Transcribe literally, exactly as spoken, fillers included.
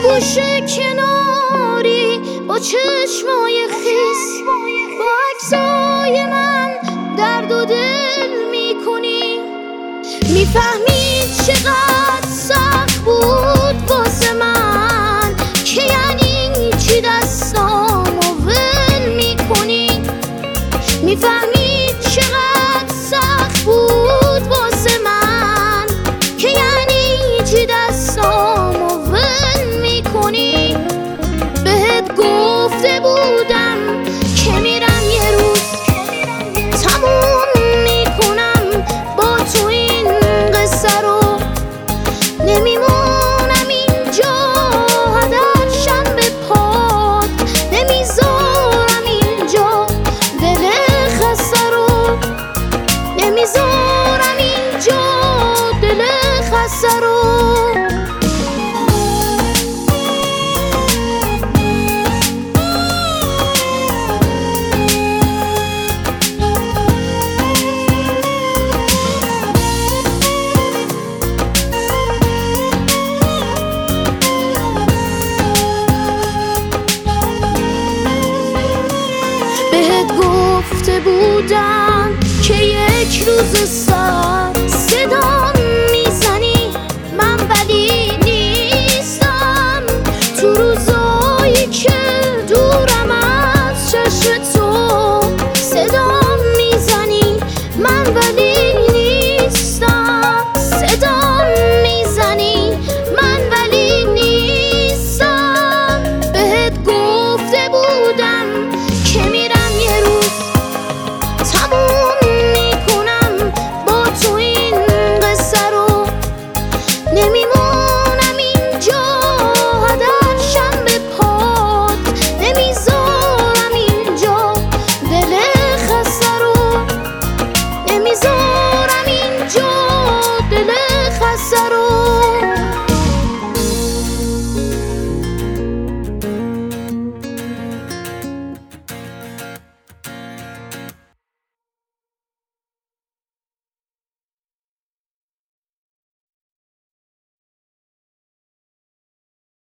گوشه کناری با چشمای خیس، با عکسای من درد و دل میکنی. میفهمید چقدر سخت بود واسه من که یعنی چی دستامو ول میکنی. میفهمید چقدر سخت بود واسه من که یعنی چی دستامو ول میکنی. بهت گفته بودم که میرم یه روز تموم میکنم با تو این قصه رو. نمیمونم اینجا هدرشم به پات، نمیذارم اینجا دل خسته رو، نمیذارم اینجا دل خسته رو. بهت گفته بودم که یک روز سر